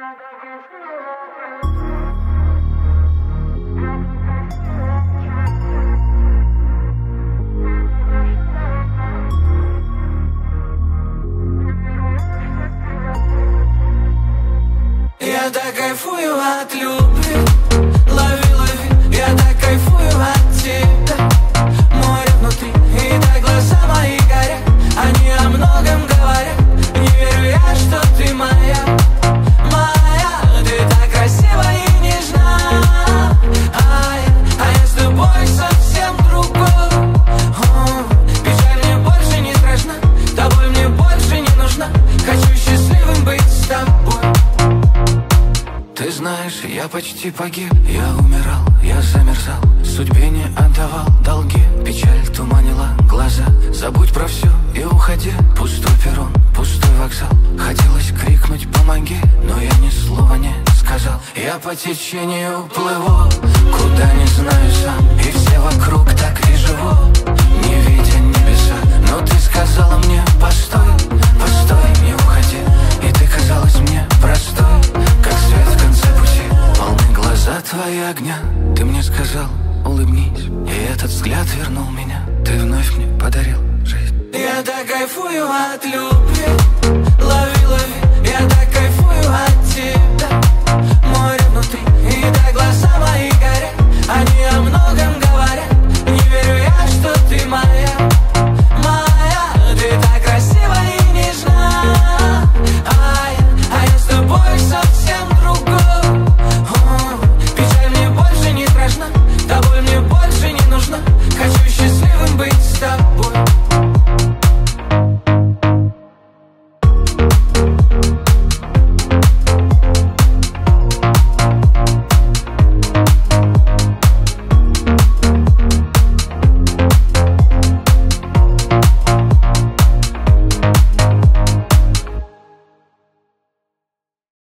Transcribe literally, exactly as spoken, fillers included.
Я так кайфую от любви, лови, лови, я так кайфую от тебя. Море внутри, и так глаза мои горят, они о многом говорят. Не верю я, что ты моя, моя. Ты так красива и нежна, а я, а я с тобой совсем другой. О, печаль мне больше не страшна, тобой мне больше не нужна. Хочу счастливым быть с тобой. Ты знаешь, я почти погиб, я умирал, я замерзал, судьбе не отдавал долги. Печаль туманила глаза, забудь про все и уходи. Пустой перрон, пустой вокзал, хотелось крикнуть помоги, но я ни слова не сказал. Я по течению плыву, куда не знаю сам, и все вокруг так и живут, не видя небеса. Но ты сказала мне постой, постой, не уходи. И ты казалась мне простой, как свет в конце пути. Полны глаза твои огня, ты мне сказал улыбнись, и этот взгляд вернул меня. Ты вновь мне подарил жизнь. Я так кайфую от любви, лови, лови, я так